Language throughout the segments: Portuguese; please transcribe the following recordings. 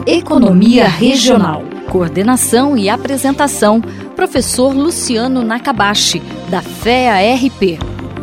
Economia Regional. Coordenação e apresentação, professor Luciano Nakabashi, da FEA-RP.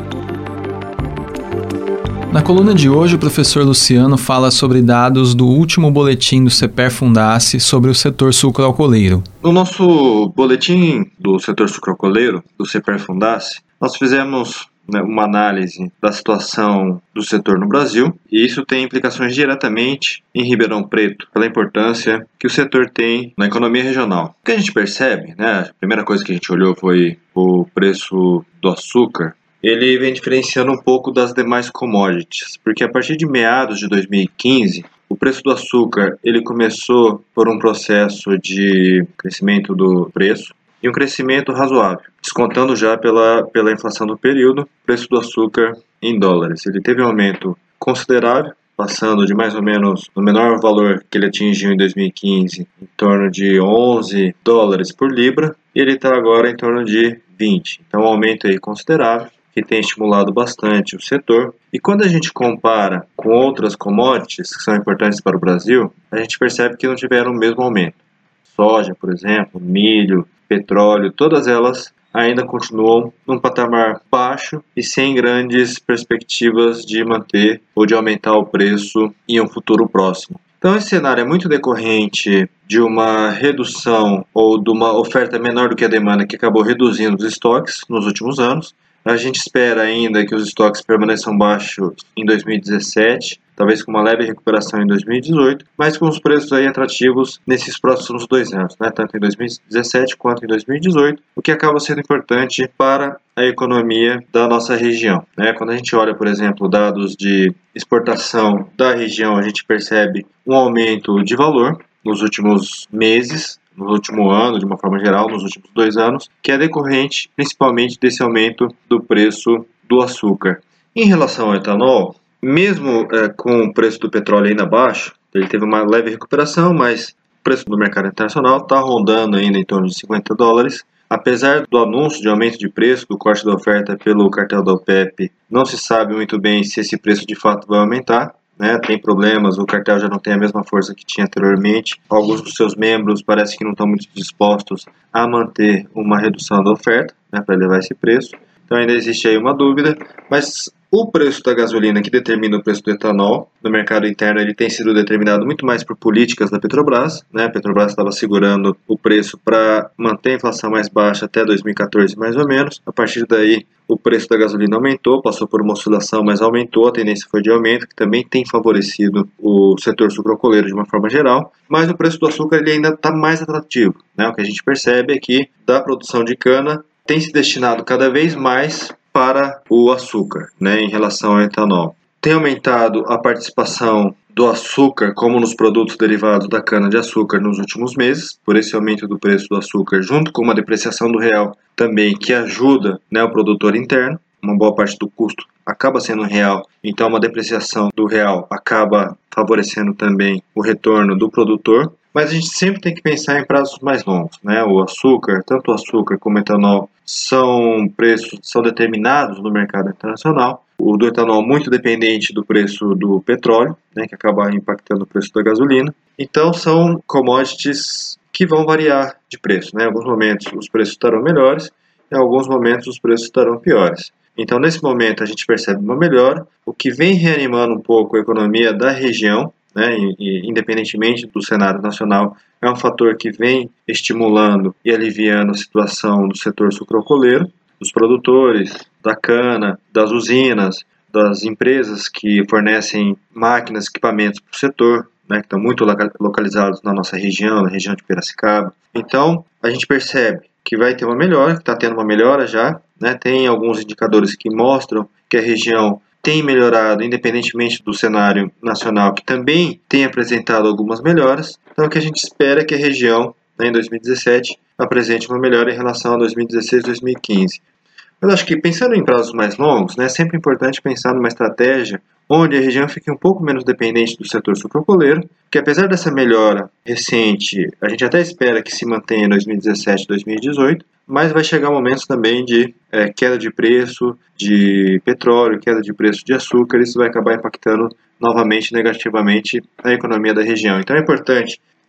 Na coluna de hoje, o professor Luciano fala sobre dados do último boletim do CEPER-Fundace sobre o setor sucroalcooleiro. No nosso boletim do setor sucroalcooleiro, do CEPER-Fundace, nós fizemos uma análise da situação do setor no Brasil, e isso tem implicações diretamente em Ribeirão Preto, pela importância que o setor tem na economia regional. O que a gente percebe, a primeira coisa que a gente olhou foi o preço do açúcar. Ele vem diferenciando um pouco das demais commodities, porque a partir de meados de 2015, o preço do açúcar ele começou por um processo de crescimento do preço, e um crescimento razoável, descontando já pela inflação do período, o preço do açúcar em dólares. Ele teve um aumento considerável, passando de mais ou menos no menor valor que ele atingiu em 2015, em torno de 11 dólares por libra, e ele está agora em torno de 20. Então, um aumento aí considerável, que tem estimulado bastante o setor. E quando a gente compara com outras commodities que são importantes para o Brasil, a gente percebe que não tiveram o mesmo aumento. Soja, por exemplo, milho, petróleo, todas elas ainda continuam num patamar baixo e sem grandes perspectivas de manter ou de aumentar o preço em um futuro próximo. Então, esse cenário é muito decorrente de uma redução ou de uma oferta menor do que a demanda que acabou reduzindo os estoques nos últimos anos. A gente espera ainda que os estoques permaneçam baixos em 2017, talvez com uma leve recuperação em 2018, mas com os preços aí atrativos nesses próximos 2 anos, tanto em 2017 quanto em 2018, o que acaba sendo importante para a economia da nossa região. Quando a gente olha, por exemplo, dados de exportação da região, a gente percebe um aumento de valor nos últimos meses, no último ano, de uma forma geral, nos últimos 2 anos, que é decorrente principalmente desse aumento do preço do açúcar. Em relação ao etanol, mesmo com o preço do petróleo ainda baixo, ele teve uma leve recuperação, mas o preço do mercado internacional está rondando ainda em torno de 50 dólares. Apesar do anúncio de aumento de preço, do corte da oferta pelo cartel da OPEP, não se sabe muito bem se esse preço de fato vai aumentar. Tem problemas, o cartel já não tem a mesma força que tinha anteriormente. Alguns dos seus membros parece que não estão muito dispostos a manter uma redução da oferta para elevar esse preço. Então ainda existe aí uma dúvida, mas o preço da gasolina que determina o preço do etanol no mercado interno ele tem sido determinado muito mais por políticas da Petrobras. A Petrobras estava segurando o preço para manter a inflação mais baixa até 2014 mais ou menos. A partir daí o preço da gasolina aumentou, passou por uma oscilação, mas aumentou, a tendência foi de aumento, que também tem favorecido o setor sucroalcooleiro de uma forma geral, mas o preço do açúcar ele ainda está mais atrativo. O que a gente percebe é que da produção de cana tem se destinado cada vez mais para o açúcar, em relação ao etanol. Tem aumentado a participação do açúcar como nos produtos derivados da cana-de-açúcar nos últimos meses, por esse aumento do preço do açúcar, junto com uma depreciação do real também, que ajuda o produtor interno. Uma boa parte do custo acaba sendo real, então uma depreciação do real acaba favorecendo também o retorno do produtor. Mas a gente sempre tem que pensar em prazos mais longos. O açúcar, tanto o açúcar como o etanol, são determinados no mercado internacional. O do etanol muito dependente do preço do petróleo, que acaba impactando o preço da gasolina. Então são commodities que vão variar de preço. Em alguns momentos os preços estarão melhores, em alguns momentos os preços estarão piores. Então nesse momento a gente percebe uma melhora, o que vem reanimando um pouco a economia da região, independentemente do cenário nacional, é um fator que vem estimulando e aliviando a situação do setor sucroalcooleiro, dos produtores, da cana, das usinas, das empresas que fornecem máquinas, equipamentos para o setor, que estão muito localizados na nossa região, na região de Piracicaba. Então, a gente percebe que vai ter uma melhora, que está tendo uma melhora já, tem alguns indicadores que mostram que a região tem melhorado, independentemente do cenário nacional, que também tem apresentado algumas melhoras. Então, o que a gente espera é que a região, em 2017, apresente uma melhora em relação a 2016 e 2015. Mas acho que, pensando em prazos mais longos, é sempre importante pensar numa estratégia onde a região fique um pouco menos dependente do setor sucroalcooleiro, que apesar dessa melhora recente, a gente até espera que se mantenha em 2017 e 2018, mas vai chegar momentos também de queda de preço de petróleo, queda de preço de açúcar, isso vai acabar impactando novamente negativamente a economia da região. Então é importante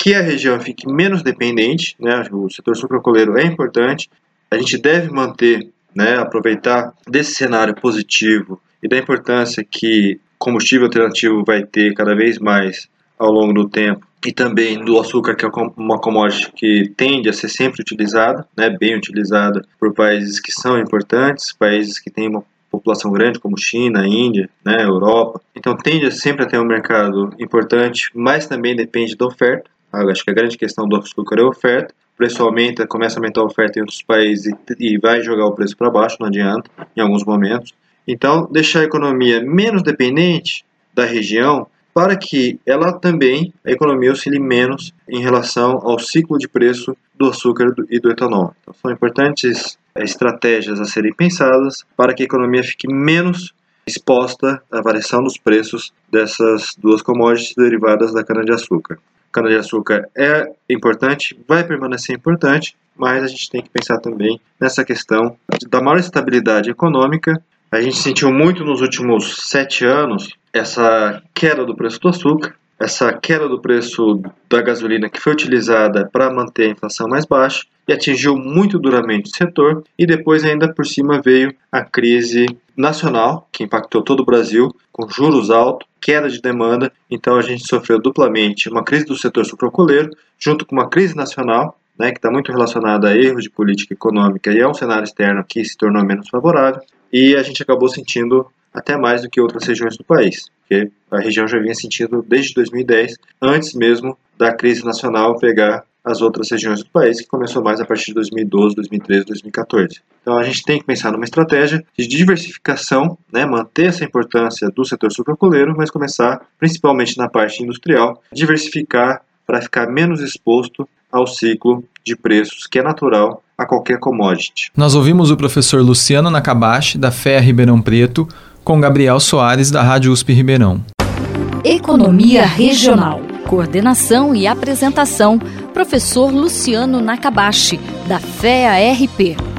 que a região fique menos dependente, né? O setor sucroalcooleiro é importante, a gente deve manter, né, aproveitar desse cenário positivo e da importância que combustível alternativo vai ter cada vez mais ao longo do tempo, e também do açúcar, que é uma commodity que tende a ser sempre utilizada, né, bem utilizada por países que são importantes, países que têm uma população grande, como China, Índia, né, Europa. Então tende sempre a ter um mercado importante, mas também depende da oferta. Acho que a grande questão do açúcar é a oferta. O preço aumenta, começa a aumentar a oferta em outros países e vai jogar o preço para baixo, não adianta, em alguns momentos. Então, deixar a economia menos dependente da região para que ela também, a economia, oscile menos em relação ao ciclo de preço do açúcar e do etanol. Então, são importantes estratégias a serem pensadas para que a economia fique menos exposta à variação dos preços dessas duas commodities derivadas da cana-de-açúcar. Cana-de-açúcar é importante, vai permanecer importante, mas a gente tem que pensar também nessa questão da maior estabilidade econômica. A gente sentiu muito nos últimos 7 anos essa queda do preço do açúcar, essa queda do preço da gasolina que foi utilizada para manter a inflação mais baixa e atingiu muito duramente o setor, e depois ainda por cima veio a crise nacional, que impactou todo o Brasil, com juros altos, queda de demanda. Então a gente sofreu duplamente uma crise do setor sucroalcooleiro, junto com uma crise nacional, né, que está muito relacionada a erros de política econômica e a um cenário externo que se tornou menos favorável, e a gente acabou sentindo até mais do que outras regiões do país, porque a região já vinha sentindo desde 2010, antes mesmo da crise nacional pegar as outras regiões do país, que começou mais a partir de 2012, 2013, 2014. Então a gente tem que pensar numa estratégia de diversificação, né, manter essa importância do setor sucroalcooleiro, mas começar, principalmente na parte industrial, diversificar para ficar menos exposto ao ciclo de preços que é natural a qualquer commodity. Nós ouvimos o professor Luciano Nakabashi, da FEA Ribeirão Preto, com Gabriel Soares, da Rádio USP Ribeirão. Economia Regional. Coordenação e apresentação, professor Luciano Nakabashi, da FEA-RP.